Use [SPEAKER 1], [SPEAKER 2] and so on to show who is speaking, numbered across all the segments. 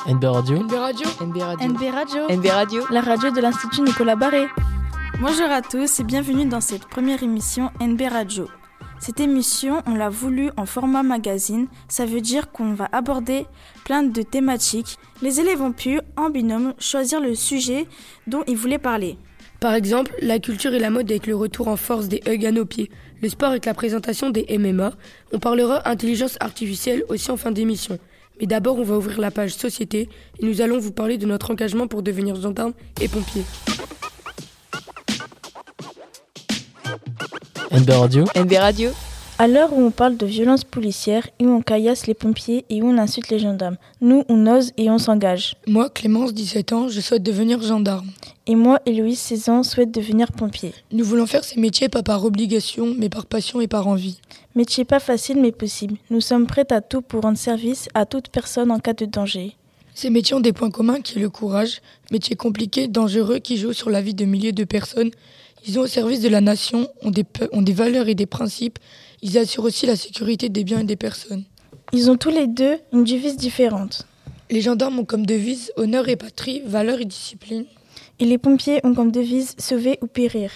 [SPEAKER 1] NB Radio.
[SPEAKER 2] NB Radio.
[SPEAKER 3] NB Radio.
[SPEAKER 4] NB Radio.
[SPEAKER 3] NB Radio.
[SPEAKER 4] La radio de l'Institut Nicolas Barré.
[SPEAKER 5] Bonjour à tous et bienvenue dans cette première émission NB Radio. Cette émission, on l'a voulu en format magazine, ça veut dire qu'on va aborder plein de thématiques. Les élèves ont pu, en binôme, choisir le sujet dont ils voulaient parler.
[SPEAKER 2] Par exemple, la culture et la mode avec le retour en force des hugs à nos pieds, le sport avec la présentation des MMA. On parlera intelligence artificielle aussi en fin d'émission. Mais d'abord, on va ouvrir la page société et nous allons vous parler de notre engagement pour devenir gendarme et pompier.
[SPEAKER 1] NB Radio.
[SPEAKER 3] NB Radio.
[SPEAKER 4] À l'heure où on parle de violence policière, et où on caillasse les pompiers et où on insulte les gendarmes, nous, on ose et on s'engage.
[SPEAKER 2] Moi, Clémence, 17 ans, je souhaite devenir gendarme.
[SPEAKER 4] Et moi, Héloïse, 16 ans, souhaite devenir pompier.
[SPEAKER 2] Nous voulons faire ces métiers pas par obligation, mais par passion et par envie.
[SPEAKER 4] Métier pas facile, mais possible. Nous sommes prêts à tout pour rendre service à toute personne en cas de danger.
[SPEAKER 2] Ces métiers ont des points communs qui est le courage, métier compliqué, dangereux, qui joue sur la vie de milliers de personnes. Ils sont au service de la nation, ont des valeurs et des principes. Ils assurent aussi la sécurité des biens et des personnes.
[SPEAKER 4] Ils ont tous les deux une devise différente.
[SPEAKER 2] Les gendarmes ont comme devise honneur et patrie, valeur et discipline.
[SPEAKER 4] Et les pompiers ont comme devise sauver ou périr.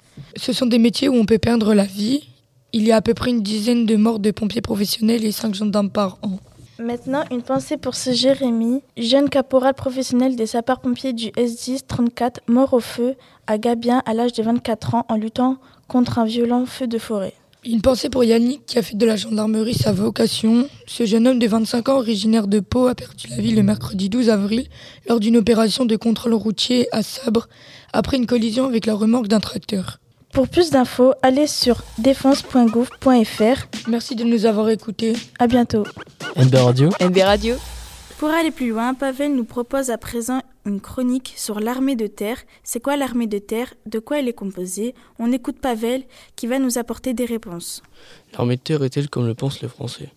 [SPEAKER 2] Ce sont des métiers où on peut perdre la vie. Il y a à peu près une dizaine de morts de pompiers professionnels et 5 gendarmes par an.
[SPEAKER 4] Maintenant, une pensée pour ce Jérémy, jeune caporal professionnel des sapeurs-pompiers du S10 34, mort au feu à Gabien à l'âge de 24 ans en luttant contre un violent feu de forêt.
[SPEAKER 2] Une pensée pour Yannick qui a fait de la gendarmerie sa vocation. Ce jeune homme de 25 ans, originaire de Pau, a perdu la vie le mercredi 12 avril lors d'une opération de contrôle routier à Sabre après une collision avec la remorque d'un tracteur.
[SPEAKER 4] Pour plus d'infos, allez sur défense.gouv.fr.
[SPEAKER 2] Merci de nous avoir écoutés.
[SPEAKER 4] À bientôt.
[SPEAKER 1] NB Radio.
[SPEAKER 3] NB Radio.
[SPEAKER 5] Pour aller plus loin, Pavel nous propose à présent une chronique sur l'armée de terre. C'est quoi l'armée de terre? De quoi elle est composée? On écoute Pavel qui va nous apporter des réponses.
[SPEAKER 6] L'armée de terre est-elle comme le pensent les Français?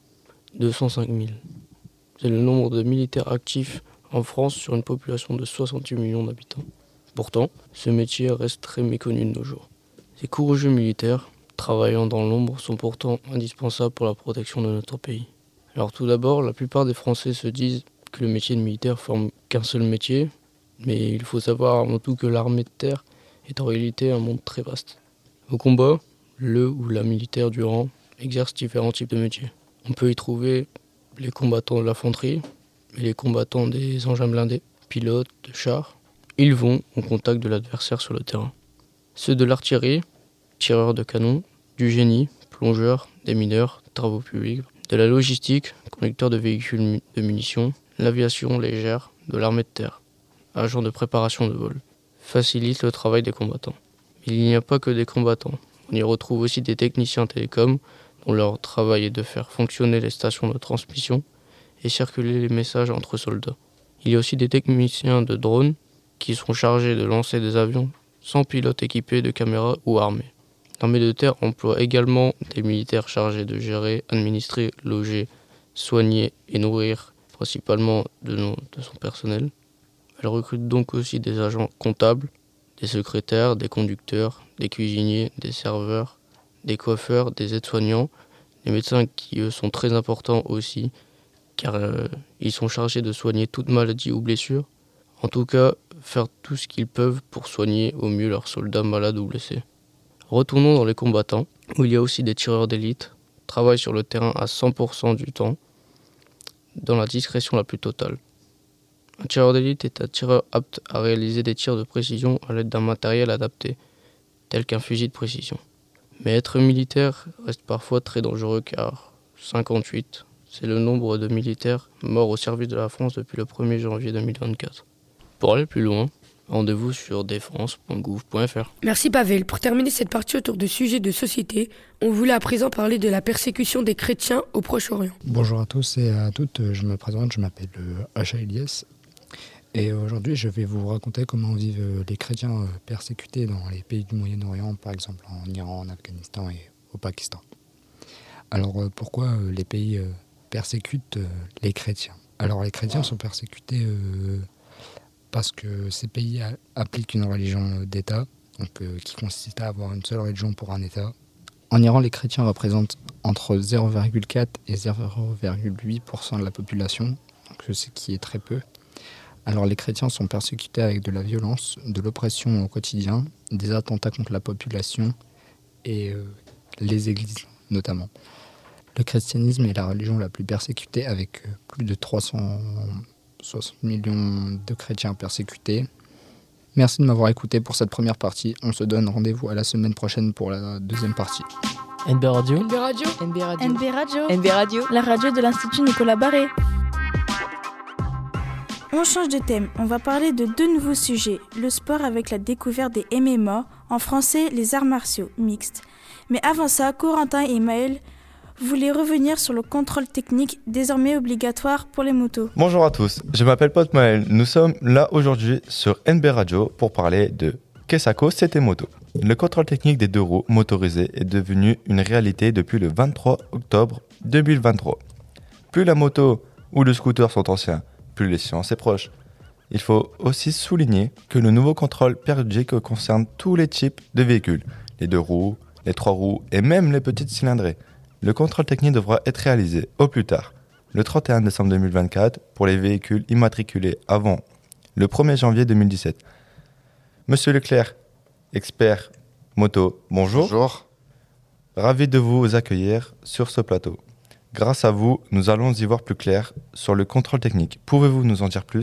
[SPEAKER 6] 205 000. C'est le nombre de militaires actifs en France sur une population de 68 millions d'habitants. Pourtant, ce métier reste très méconnu de nos jours. Ces courageux militaires, travaillant dans l'ombre, sont pourtant indispensables pour la protection de notre pays. Alors tout d'abord, la plupart des Français se disent que le métier de militaire forme qu'un seul métier, mais il faut savoir avant tout que l'armée de terre est en réalité un monde très vaste. Au combat, le ou la militaire du rang exerce différents types de métiers. On peut y trouver les combattants de l'infanterie et les combattants des engins blindés, pilotes de chars. Ils vont au contact de l'adversaire sur le terrain. Ceux de l'artillerie, tireurs de canon, du génie, plongeurs, des mineurs, travaux publics, de la logistique, conducteurs de véhicules de munitions, l'aviation légère, de l'armée de terre, agents de préparation de vol, facilite le travail des combattants. Il n'y a pas que des combattants, on y retrouve aussi des techniciens télécoms dont leur travail est de faire fonctionner les stations de transmission et circuler les messages entre soldats. Il y a aussi des techniciens de drones qui sont chargés de lancer des avions sans pilote équipé de caméras ou armés. L'armée de terre emploie également des militaires chargés de gérer, administrer, loger, soigner et nourrir principalement de son personnel. Elle recrute donc aussi des agents comptables, des secrétaires, des conducteurs, des cuisiniers, des serveurs, des coiffeurs, des aides-soignants, des médecins qui eux sont très importants aussi car ils sont chargés de soigner toute maladie ou blessure. En tout cas, faire tout ce qu'ils peuvent pour soigner au mieux leurs soldats malades ou blessés. Retournons dans les combattants, où il y a aussi des tireurs d'élite, travaillent sur le terrain à 100% du temps, dans la discrétion la plus totale. Un tireur d'élite est un tireur apte à réaliser des tirs de précision à l'aide d'un matériel adapté, tel qu'un fusil de précision. Mais être militaire reste parfois très dangereux car 58, c'est le nombre de militaires morts au service de la France depuis le 1er janvier 2024. Pour aller plus loin, rendez-vous sur défense.gouv.fr.
[SPEAKER 2] Merci Pavel. Pour terminer cette partie autour de sujets de société, on voulait à présent parler de la persécution des chrétiens au Proche-Orient.
[SPEAKER 7] Bonjour à tous et à toutes, je me présente, je m'appelle Acha Elias. Et aujourd'hui, je vais vous raconter comment vivent les chrétiens persécutés dans les pays du Moyen-Orient, par exemple en Iran, en Afghanistan et au Pakistan. Alors pourquoi les pays persécutent les chrétiens? Alors les chrétiens sont persécutés parce que ces pays appliquent une religion d'État, donc, qui consiste à avoir une seule religion pour un État. En Iran, les chrétiens représentent entre 0,4 et 0,8% de la population. ce qui est très peu. Alors les chrétiens sont persécutés avec de la violence, de l'oppression au quotidien, des attentats contre la population et les églises notamment. Le christianisme est la religion la plus persécutée avec plus de 360 millions de chrétiens persécutés. Merci de m'avoir écouté pour cette première partie. On se donne rendez-vous à la semaine prochaine pour la deuxième partie.
[SPEAKER 1] NB Radio.
[SPEAKER 2] NB Radio.
[SPEAKER 5] NB Radio.
[SPEAKER 1] NB Radio.
[SPEAKER 5] La radio de l'Institut Nicolas Barré. On change de thème, on va parler de 2 nouveaux sujets. Le sport avec la découverte des MMA, en français les arts martiaux mixtes. Mais avant ça, Corentin et Maël voulaient revenir sur le contrôle technique désormais obligatoire pour les motos.
[SPEAKER 3] Bonjour à tous, je m'appelle Pote Maël. Nous sommes là aujourd'hui sur NB Radio pour parler de Qu'est-ce à cause c'était moto. Le contrôle technique des 2 roues motorisées est devenu une réalité depuis le 23 octobre 2023. Plus la moto ou le scooter sont anciens, plus l'échéance est proche. Il faut aussi souligner que le nouveau contrôle périodique concerne tous les types de véhicules, les 2 roues, les 3 roues et même les petites cylindrées. Le contrôle technique devra être réalisé au plus tard, le 31 décembre 2024 pour les véhicules immatriculés avant le 1er janvier 2017. Monsieur Leclerc, expert moto, bonjour.
[SPEAKER 8] Bonjour.
[SPEAKER 3] Ravi de vous accueillir sur ce plateau. Grâce à vous, nous allons y voir plus clair sur le contrôle technique. Pouvez-vous nous en dire plus ?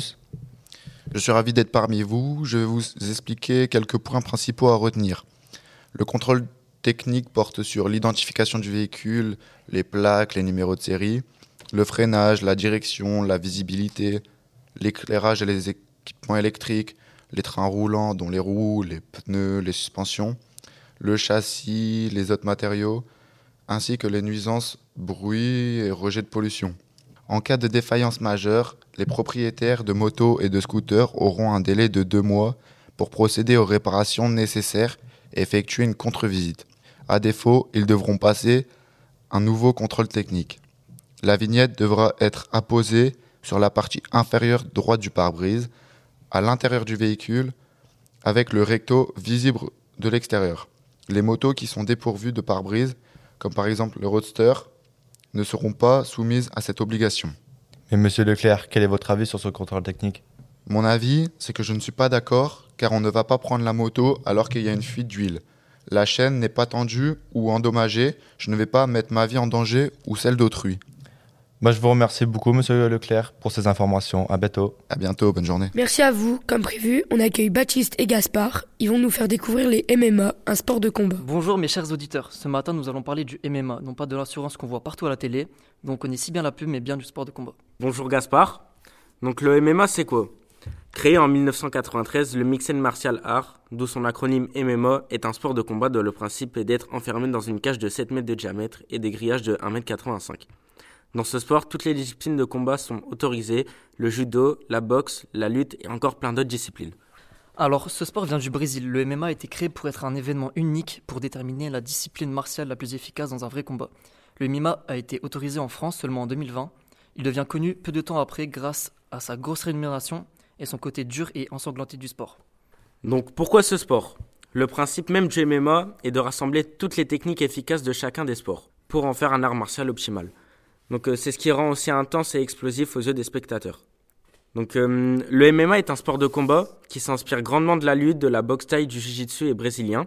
[SPEAKER 8] Je suis ravi d'être parmi vous. Je vais vous expliquer quelques points principaux à retenir. Le contrôle technique porte sur l'identification du véhicule, les plaques, les numéros de série, le freinage, la direction, la visibilité, l'éclairage et les équipements électriques, les trains roulants dont les roues, les pneus, les suspensions, le châssis, les autres matériaux, ainsi que les nuisances, bruit et rejets de pollution. En cas de défaillance majeure, les propriétaires de motos et de scooters auront un délai de 2 mois pour procéder aux réparations nécessaires et effectuer une contre-visite. À défaut, ils devront passer un nouveau contrôle technique. La vignette devra être apposée sur la partie inférieure droite du pare-brise, à l'intérieur du véhicule, avec le recto visible de l'extérieur. Les motos qui sont dépourvues de pare-brise, comme par exemple le Roadster, ne seront pas soumises à cette obligation.
[SPEAKER 3] Mais monsieur Leclerc, quel est votre avis sur ce contrôle technique ?
[SPEAKER 8] Mon avis, c'est que je ne suis pas d'accord, car on ne va pas prendre la moto alors qu'il y a une fuite d'huile. La chaîne n'est pas tendue ou endommagée, je ne vais pas mettre ma vie en danger ou celle d'autrui.
[SPEAKER 3] Je vous remercie beaucoup, monsieur Leclerc, pour ces informations. À bientôt.
[SPEAKER 8] À bientôt, bonne journée.
[SPEAKER 2] Merci à vous. Comme prévu, on accueille Baptiste et Gaspard. Ils vont nous faire découvrir les MMA, un sport de combat.
[SPEAKER 1] Bonjour mes chers auditeurs. Ce matin, nous allons parler du MMA, non pas de l'assurance qu'on voit partout à la télé, dont on connaît si bien la pub, mais bien du sport de combat.
[SPEAKER 9] Bonjour Gaspard. Donc le MMA, c'est quoi ? Créé en 1993, le Mixed Martial Art, d'où son acronyme MMA, est un sport de combat dont le principe est d'être enfermé dans une cage de 7 mètres de diamètre et des grillages de 1,85 m. Dans ce sport, toutes les disciplines de combat sont autorisées, le judo, la boxe, la lutte et encore plein d'autres disciplines.
[SPEAKER 1] Alors, ce sport vient du Brésil. Le MMA a été créé pour être un événement unique pour déterminer la discipline martiale la plus efficace dans un vrai combat. Le MMA a été autorisé en France seulement en 2020. Il devient connu peu de temps après grâce à sa grosse rémunération et son côté dur et ensanglanté du sport.
[SPEAKER 9] Donc pourquoi ce sport ? Le principe même du MMA est de rassembler toutes les techniques efficaces de chacun des sports pour en faire un art martial optimal. Donc c'est ce qui rend aussi intense et explosif aux yeux des spectateurs. Donc le MMA est un sport de combat qui s'inspire grandement de la lutte, de la boxe thaï, du jiu-jitsu et brésilien.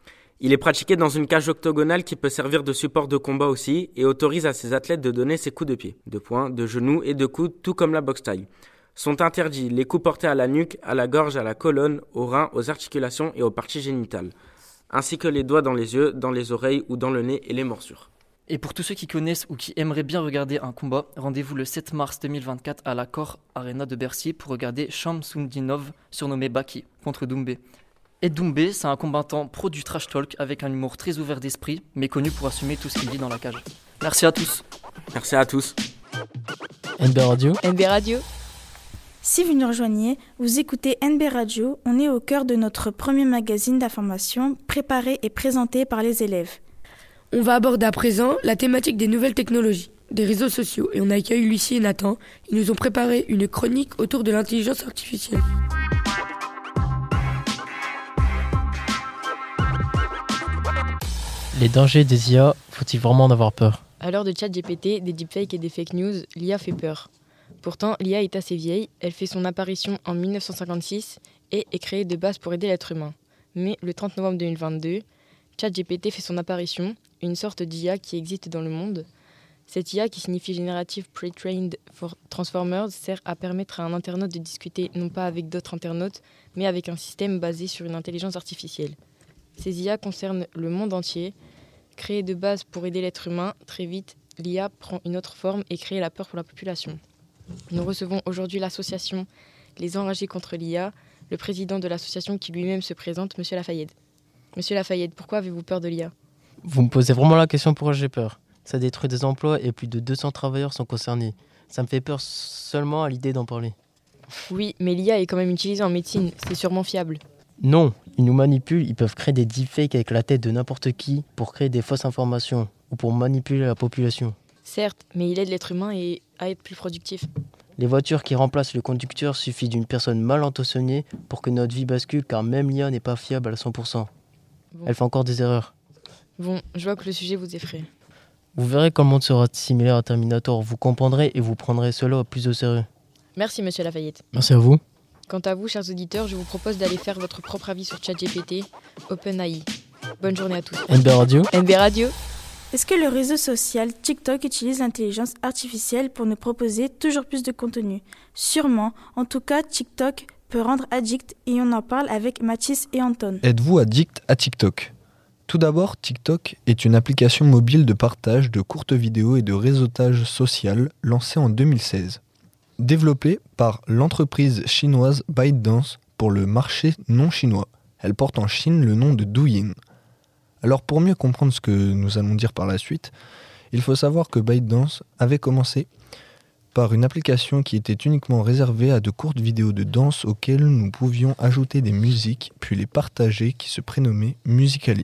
[SPEAKER 9] Il est pratiqué dans une cage octogonale qui peut servir de support de combat aussi et autorise à ses athlètes de donner ses coups de pied, de poing, de genoux et de coudes, tout comme la boxe thaï. Sont interdits les coups portés à la nuque, à la gorge, à la colonne, aux reins, aux articulations et aux parties génitales, ainsi que les doigts dans les yeux, dans les oreilles ou dans le nez et les morsures.
[SPEAKER 1] Et pour tous ceux qui connaissent ou qui aimeraient bien regarder un combat, rendez-vous le 7 mars 2024 à l'Accor Arena de Bercy pour regarder Shamsudinov, surnommé Baki, contre Doumbé. Et Doumbé, c'est un combattant pro du trash talk avec un humour très ouvert d'esprit, mais connu pour assumer tout ce qu'il dit dans la cage. Merci à tous.
[SPEAKER 9] Merci à tous.
[SPEAKER 1] NB Radio.
[SPEAKER 10] NB Radio.
[SPEAKER 5] Si vous nous rejoignez, vous écoutez NB Radio, on est au cœur de notre premier magazine d'information préparé et présenté par les élèves.
[SPEAKER 2] On va aborder à présent la thématique des nouvelles technologies, des réseaux sociaux, et on accueille Lucie et Nathan. Ils nous ont préparé une chronique autour de l'intelligence artificielle.
[SPEAKER 11] Les dangers des IA, faut-il vraiment en avoir peur ?
[SPEAKER 10] À l'heure de ChatGPT, des deepfakes et des fake news, l'IA fait peur. Pourtant, l'IA est assez vieille, elle fait son apparition en 1956 et est créée de base pour aider l'être humain. Mais le 30 novembre 2022, ChatGPT fait son apparition, une sorte d'IA qui existe dans le monde. Cette IA, qui signifie Generative Pre-trained for Transformers, sert à permettre à un internaute de discuter non pas avec d'autres internautes, mais avec un système basé sur une intelligence artificielle. Ces IA concernent le monde entier. Créée de base pour aider l'être humain, très vite, l'IA prend une autre forme et crée la peur pour la population. Nous recevons aujourd'hui l'association Les Enragés contre l'IA, le président de l'association qui lui-même se présente, Monsieur Lafayette. Monsieur Lafayette, pourquoi avez-vous peur de l'IA ?
[SPEAKER 11] Vous me posez vraiment la question pourquoi j'ai peur. Ça détruit des emplois et plus de 200 travailleurs sont concernés. Ça me fait peur seulement à l'idée d'en parler.
[SPEAKER 10] Oui, mais l'IA est quand même utilisée en médecine, c'est sûrement fiable.
[SPEAKER 11] Non, ils nous manipulent, ils peuvent créer des deepfakes avec la tête de n'importe qui pour créer des fausses informations ou pour manipuler la population.
[SPEAKER 10] Certes, mais il aide l'être humain à être plus productif.
[SPEAKER 11] Les voitures qui remplacent le conducteur, suffit d'une personne mal intentionnée pour que notre vie bascule, car même l'IA n'est pas fiable à 100%. Elle fait encore des erreurs.
[SPEAKER 10] Bon, je vois que le sujet vous effraie.
[SPEAKER 11] Vous verrez quand le monde sera similaire à Terminator, vous comprendrez et vous prendrez cela au plus au sérieux.
[SPEAKER 10] Merci Monsieur Lafayette.
[SPEAKER 11] Merci à vous.
[SPEAKER 10] Quant à vous, chers auditeurs, je vous propose d'aller faire votre propre avis sur ChatGPT, OpenAI. Bonne journée à tous.
[SPEAKER 11] NB Radio.
[SPEAKER 10] NB Radio.
[SPEAKER 5] Est-ce que le réseau social TikTok utilise l'intelligence artificielle pour nous proposer toujours plus de contenu ? Sûrement. En tout cas, TikTok peut rendre addict et on en parle avec Mathis et Anton.
[SPEAKER 12] Êtes-vous addict à TikTok ? Tout d'abord, TikTok est une application mobile de partage de courtes vidéos et de réseautage social lancée en 2016. Développée par l'entreprise chinoise ByteDance pour le marché non chinois. Elle porte en Chine le nom de Douyin. Alors pour mieux comprendre ce que nous allons dire par la suite, il faut savoir que ByteDance avait commencé par une application qui était uniquement réservée à de courtes vidéos de danse auxquelles nous pouvions ajouter des musiques puis les partager qui se prénommaient Musical.ly.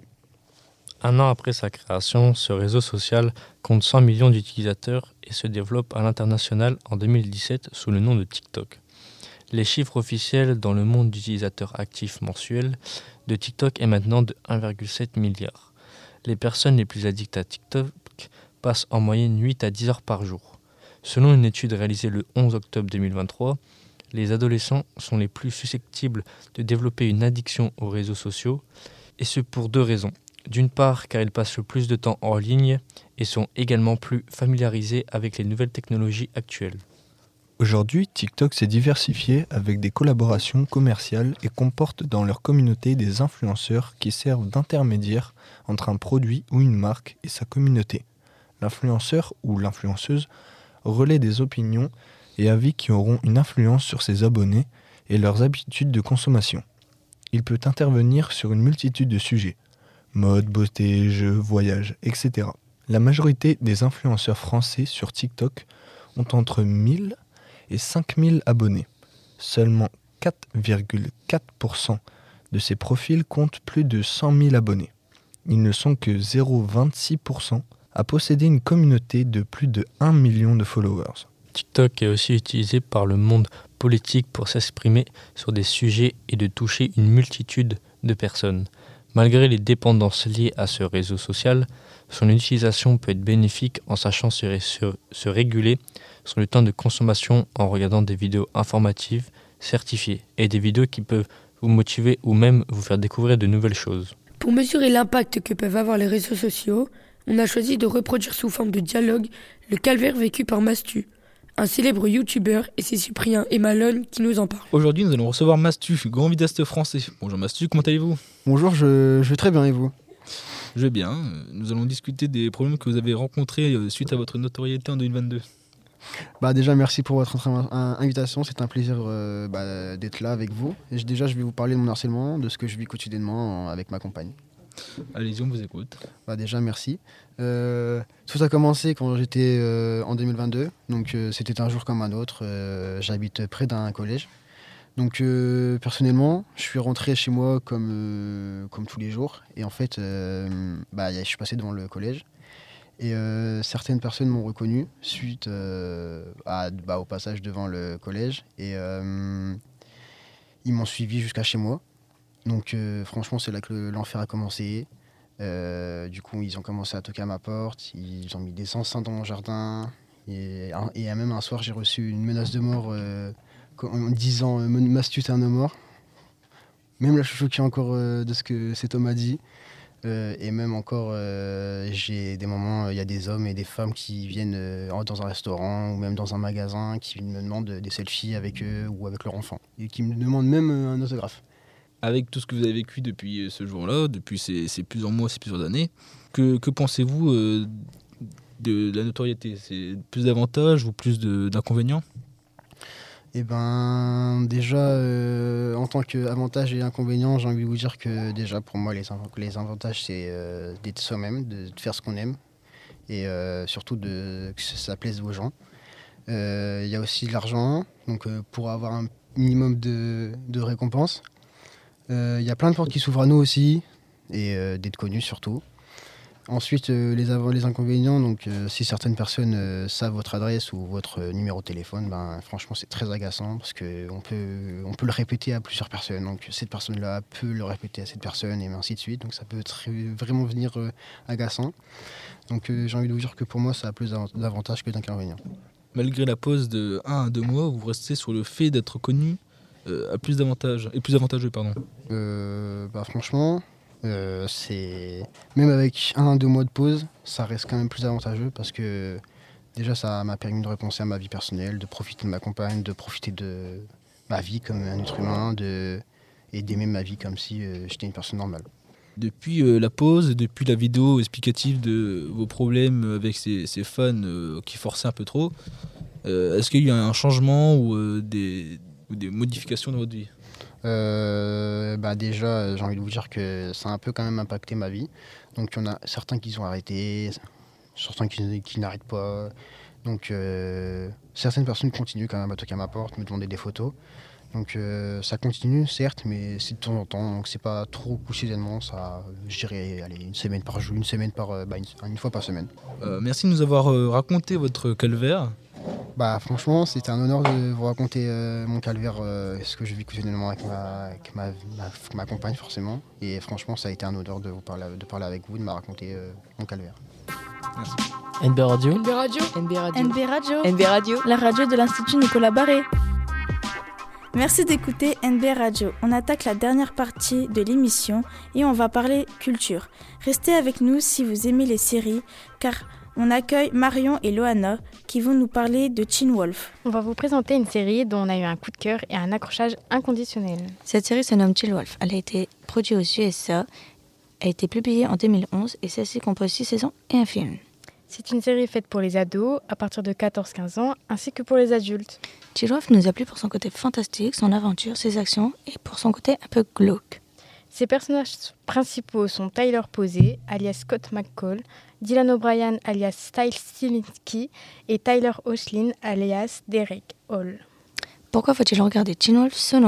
[SPEAKER 6] Un an après sa création, ce réseau social compte 100 millions d'utilisateurs et se développe à l'international en 2017 sous le nom de TikTok. Les chiffres officiels dans le monde d'utilisateurs actifs mensuels de TikTok est maintenant de 1,7 milliard. Les personnes les plus addictes à TikTok passent en moyenne 8 à 10 heures par jour. Selon une étude réalisée le 11 octobre 2023, les adolescents sont les plus susceptibles de développer une addiction aux réseaux sociaux, et ce pour deux raisons. D'une part, car ils passent le plus de temps en ligne et sont également plus familiarisés avec les nouvelles technologies actuelles.
[SPEAKER 12] Aujourd'hui, TikTok s'est diversifié avec des collaborations commerciales et comporte dans leur communauté des influenceurs qui servent d'intermédiaires entre un produit ou une marque et sa communauté. L'influenceur ou l'influenceuse relaie des opinions et avis qui auront une influence sur ses abonnés et leurs habitudes de consommation. Il peut intervenir sur une multitude de sujets. Mode, beauté, jeux, voyages, etc. La majorité des influenceurs français sur TikTok ont entre 1000 et 5000 abonnés. Seulement 4,4% de ces profils comptent plus de 100 000 abonnés. Ils ne sont que 0,26% à posséder une communauté de plus de 1 million de followers.
[SPEAKER 6] TikTok est aussi utilisé par le monde politique pour s'exprimer sur des sujets et de toucher une multitude de personnes. Malgré les dépendances liées à ce réseau social, son utilisation peut être bénéfique en sachant se réguler sur le temps de consommation en regardant des vidéos informatives certifiées et des vidéos qui peuvent vous motiver ou même vous faire découvrir de nouvelles choses.
[SPEAKER 2] Pour mesurer l'impact que peuvent avoir les réseaux sociaux, on a choisi de reproduire sous forme de dialogue le calvaire vécu par Mastu, un célèbre youtubeur, et c'est Cyprien et Malone qui nous en parlent.
[SPEAKER 13] Aujourd'hui, nous allons recevoir Mastu, grand vidéaste français. Bonjour Mastu, comment allez-vous ?
[SPEAKER 14] Bonjour, je vais très bien et vous ?
[SPEAKER 13] Je vais bien. Nous allons discuter des problèmes que vous avez rencontrés suite à votre notoriété en 2022.
[SPEAKER 14] Déjà, merci pour votre invitation. C'est un plaisir d'être là avec vous. Et déjà, je vais vous parler de mon harcèlement, de ce que je vis quotidiennement avec ma compagne.
[SPEAKER 13] Allez-y, on vous écoute.
[SPEAKER 14] Déjà, merci. Tout a commencé quand j'étais en 2022. Donc, c'était un jour comme un autre. J'habite près d'un collège. Donc, personnellement, je suis rentré chez moi comme tous les jours. Et en fait, je suis passé devant le collège. Et certaines personnes m'ont reconnu suite au passage devant le collège. Et ils m'ont suivi jusqu'à chez moi. Donc franchement, c'est là que l'enfer a commencé. Du coup, ils ont commencé à toquer à ma porte. Ils ont mis des enceintes dans mon jardin. Et même un soir, j'ai reçu une menace de mort en me disant Mastus, t'es un homme mort. Même là, je suis choqué encore de ce que cet homme a dit. Et même encore, j'ai des moments, il y a des hommes et des femmes qui viennent dans un restaurant ou même dans un magasin, qui me demandent des selfies avec eux ou avec leur enfant. Et qui me demandent même un autographe.
[SPEAKER 13] Avec tout ce que vous avez vécu depuis ce jour-là, depuis ces plusieurs mois, ces plusieurs années, que pensez-vous de la notoriété? C'est plus d'avantages ou plus d'inconvénients?
[SPEAKER 14] Eh ben, déjà, en tant qu'avantage et inconvénient, j'ai envie de vous dire que déjà, pour moi, les avantages, c'est d'être soi-même, de faire ce qu'on aime et surtout que ça plaise aux gens. Il y a aussi de l'argent, donc pour avoir un minimum de récompenses. Il y a plein de portes qui s'ouvrent à nous aussi et d'être connus surtout. Ensuite, les inconvénients, donc si certaines personnes savent votre adresse ou votre numéro de téléphone, ben, franchement c'est très agaçant parce qu'on peut le répéter à plusieurs personnes. Donc cette personne-là peut le répéter à cette personne et ainsi de suite. Donc ça peut vraiment venir agaçant. Donc j'ai envie de vous dire que pour moi ça a plus d'avantages que d'inconvénients.
[SPEAKER 13] Malgré la pause de 1 à 2 mois, vous restez sur le fait d'être connu à plus d'avantages et plus avantageux, pardon.
[SPEAKER 14] Franchement... c'est même avec 1 à 2 mois de pause, ça reste quand même plus avantageux parce que déjà ça m'a permis de repenser à ma vie personnelle, de profiter de ma compagne, de profiter de ma vie comme un être humain et d'aimer ma vie comme si j'étais une personne normale.
[SPEAKER 13] Depuis la pause, depuis la vidéo explicative de vos problèmes avec ces fans qui forçaient un peu trop, est-ce qu'il y a un changement ou des modifications dans votre vie?
[SPEAKER 14] Déjà, j'ai envie de vous dire que ça a un peu quand même impacté ma vie. Donc il y en a certains qui ont arrêté, certains qui n'arrêtent pas. Donc certaines personnes continuent quand même à toquer à ma porte, me demander des photos. Donc ça continue certes, mais c'est de temps en temps, donc c'est pas trop quotidiennement. Ça, je dirais, une semaine par jour, une fois par semaine.
[SPEAKER 13] Merci de nous avoir raconté votre calvaire.
[SPEAKER 14] Franchement, c'était un honneur de vous raconter mon calvaire, ce que je vis quotidiennement avec ma compagne forcément. Et franchement, ça a été un honneur de parler avec vous, de me raconter mon calvaire.
[SPEAKER 13] Merci.
[SPEAKER 11] NB Radio.
[SPEAKER 2] NB Radio.
[SPEAKER 5] NB Radio.
[SPEAKER 10] NB Radio.
[SPEAKER 5] NB Radio. La radio de l'Institut Nicolas Barré. Merci d'écouter NB Radio. On attaque la dernière partie de l'émission et on va parler culture. Restez avec nous si vous aimez les séries, car on accueille Marion et Loana qui vont nous parler de Teen Wolf.
[SPEAKER 15] On va vous présenter une série dont on a eu un coup de cœur et un accrochage inconditionnel.
[SPEAKER 16] Cette série se nomme Teen Wolf. Elle a été produite aux USA, a été publiée en 2011 et celle-ci compose 6 saisons et un film.
[SPEAKER 15] C'est une série faite pour les ados à partir de 14-15 ans ainsi que pour les adultes.
[SPEAKER 16] Teen Wolf nous a plu pour son côté fantastique, son aventure, ses actions et pour son côté un peu glauque.
[SPEAKER 15] Ses personnages principaux sont Tyler Posey, alias Scott McCall, Dylan O'Brien, alias Styles Stilinski, et Tyler Hoechlin, alias Derek Hall.
[SPEAKER 16] Pourquoi faut-il regarder Teen Wolf selon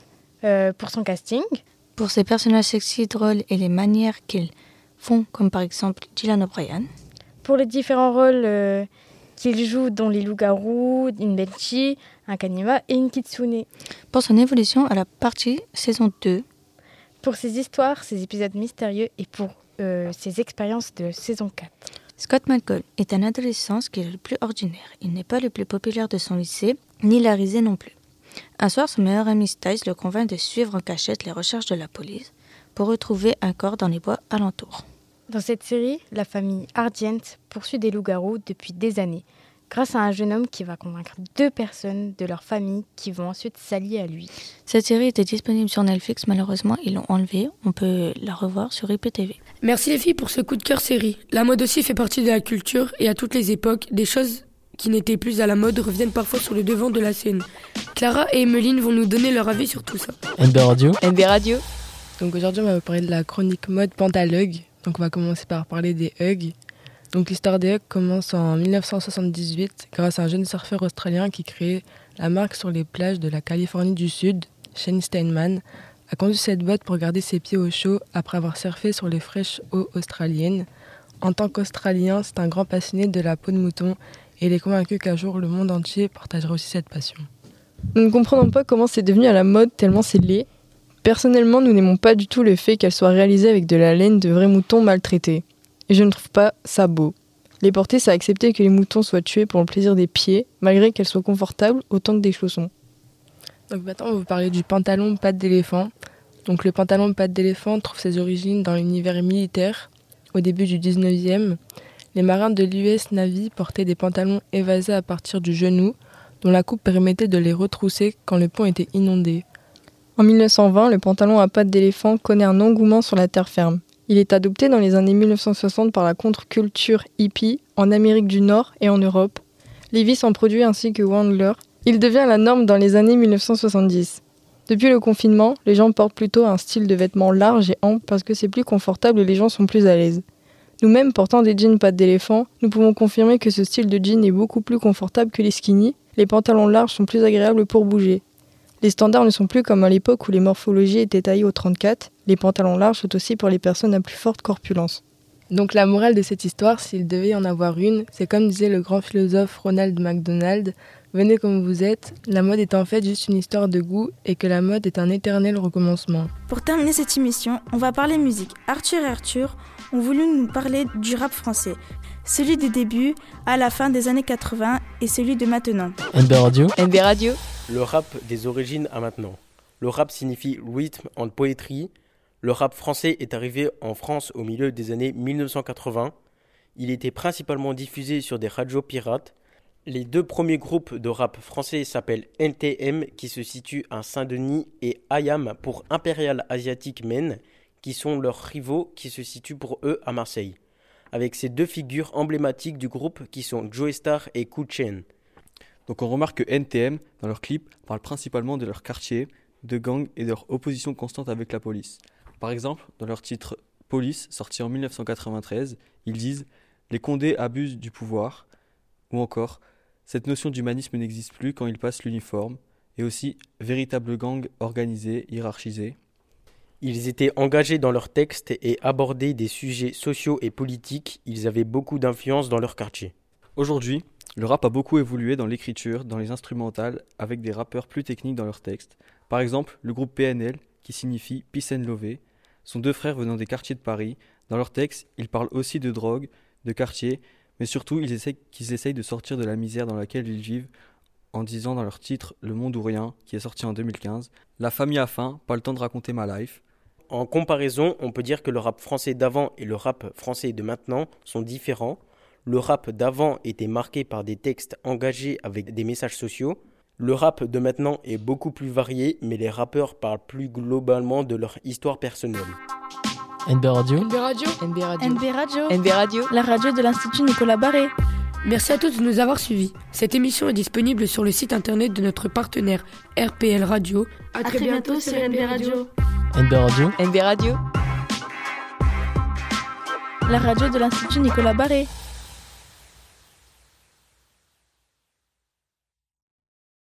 [SPEAKER 16] nous?
[SPEAKER 15] Pour son casting.
[SPEAKER 16] Pour ses personnages sexy, drôles et les manières qu'ils font, comme par exemple Dylan O'Brien.
[SPEAKER 15] Pour les différents rôles qu'il joue, dont les loups-garous, une Banshee, un Kanima et une Kitsune.
[SPEAKER 16] Pour son évolution à la partie saison 2.
[SPEAKER 15] Pour ses histoires, ses épisodes mystérieux et pour ses expériences de saison 4.
[SPEAKER 16] Scott McCall est un adolescent qui est le plus ordinaire. Il n'est pas le plus populaire de son lycée, ni la risée non plus. Un soir, son meilleur ami Styles le convainc de suivre en cachette les recherches de la police pour retrouver un corps dans les bois alentours.
[SPEAKER 15] Dans cette série, la famille Argent poursuit des loups-garous depuis des années, grâce à un jeune homme qui va convaincre 2 personnes de leur famille qui vont ensuite s'allier à lui.
[SPEAKER 16] Cette série était disponible sur Netflix, malheureusement ils l'ont enlevée. On peut la revoir sur IPTV.
[SPEAKER 2] Merci les filles pour ce coup de cœur série. La mode aussi fait partie de la culture et à toutes les époques, des choses qui n'étaient plus à la mode reviennent parfois sur le devant de la scène. Clara et Emeline vont nous donner leur avis sur tout ça.
[SPEAKER 11] NB Radio.
[SPEAKER 10] NB Radio. Donc aujourd'hui on va parler de la chronique mode Pantalug. Donc on va commencer par parler des Uggs. Donc l'histoire des Uggs commence en 1978 grâce à un jeune surfeur australien qui crée la marque sur les plages de la Californie du Sud. Shane Steinman a conduit cette botte pour garder ses pieds au chaud après avoir surfé sur les fraîches eaux australiennes. En tant qu'Australien, c'est un grand passionné de la peau de mouton et il est convaincu qu'un jour le monde entier partagera aussi cette passion. Nous ne comprenons pas comment c'est devenu à la mode tellement c'est laid. Personnellement, nous n'aimons pas du tout le fait qu'elle soit réalisée avec de la laine de vrais moutons maltraités. Et je ne trouve pas ça beau.
[SPEAKER 17] Les porter, c'est accepter que les moutons soient tués pour le plaisir des pieds, malgré qu'elles soient confortables autant que des chaussons. Donc maintenant, on va vous parler du pantalon pattes d'éléphant. Donc le pantalon pattes d'éléphant trouve ses origines dans l'univers militaire. Au début du 19e, les marins de l'US Navy portaient des pantalons évasés à partir du genou, dont la coupe permettait de les retrousser quand le pont était inondé. En 1920, le pantalon à pattes d'éléphant connaît un engouement sur la terre ferme. Il est adopté dans les années 1960 par la contre-culture hippie en Amérique du Nord et en Europe. Levi's en produit ainsi que Wrangler. Il devient la norme dans les années 1970. Depuis le confinement, les gens portent plutôt un style de vêtements large et ample parce que c'est plus confortable et les gens sont plus à l'aise. Nous-mêmes, portant des jeans pattes d'éléphant, nous pouvons confirmer que ce style de jean est beaucoup plus confortable que les skinny. Les pantalons larges sont plus agréables pour bouger. Les standards ne sont plus comme à l'époque où les morphologies étaient taillées au 34. Les pantalons larges sont aussi pour les personnes à plus forte corpulence. Donc la morale de cette histoire, s'il devait y en avoir une, c'est comme disait le grand philosophe Ronald McDonald, « Venez comme vous êtes, la mode est en fait juste une histoire de goût et que la mode est un éternel recommencement. »
[SPEAKER 5] Pour terminer cette émission, on va parler musique. Arthur et Arthur ont voulu nous parler du rap français. Celui des débuts à la fin des années 80 et celui de maintenant.
[SPEAKER 11] NB Radio.
[SPEAKER 10] NB Radio.
[SPEAKER 9] Le rap des origines à maintenant. Le rap signifie rythme en poétrie. Le rap français est arrivé en France au milieu des années 1980. Il était principalement diffusé sur des radios pirates. Les deux premiers groupes de rap français s'appellent NTM, qui se situent à Saint-Denis, et IAM pour Impérial Asiatic Men, qui sont leurs rivaux qui se situent pour eux à Marseille. Avec ces deux figures emblématiques du groupe qui sont Joey Starr et Kool Chain.
[SPEAKER 18] Donc on remarque que NTM, dans leurs clips, parle principalement de leur quartier, de gang et de leur opposition constante avec la police. Par exemple, dans leur titre « Police », sorti en 1993, ils disent « Les Condés abusent du pouvoir » ou encore « Cette notion d'humanisme n'existe plus quand ils passent l'uniforme » et aussi « Véritable gang organisé, hiérarchisé ».
[SPEAKER 9] Ils étaient engagés dans leurs textes et abordaient des sujets sociaux et politiques. Ils avaient beaucoup d'influence dans leur quartier.
[SPEAKER 18] Aujourd'hui, le rap a beaucoup évolué dans l'écriture, dans les instrumentales, avec des rappeurs plus techniques dans leurs textes. Par exemple, le groupe PNL, qui signifie Peace and Love, sont deux frères venant des quartiers de Paris. Dans leurs textes, ils parlent aussi de drogue, de quartier, mais surtout ils essayent de sortir de la misère dans laquelle ils vivent en disant dans leur titre « Le monde ou rien » qui est sorti en 2015 « La famille a faim, pas le temps de raconter ma life ».
[SPEAKER 9] En comparaison, on peut dire que le rap français d'avant et le rap français de maintenant sont différents. Le rap d'avant était marqué par des textes engagés avec des messages sociaux. Le rap de maintenant est beaucoup plus varié, mais les rappeurs parlent plus globalement de leur histoire personnelle.
[SPEAKER 11] NB Radio.
[SPEAKER 2] NB Radio.
[SPEAKER 10] NB Radio.
[SPEAKER 5] NB Radio.
[SPEAKER 10] NB Radio.
[SPEAKER 5] La radio de l'Institut Nicolas Barré.
[SPEAKER 2] Merci à tous de nous avoir suivis. Cette émission est disponible sur le site internet de notre partenaire RPL Radio.
[SPEAKER 5] À très bientôt sur NB Radio.
[SPEAKER 11] NB Radio.
[SPEAKER 10] NB Radio.
[SPEAKER 5] La radio de l'Institut Nicolas Barré.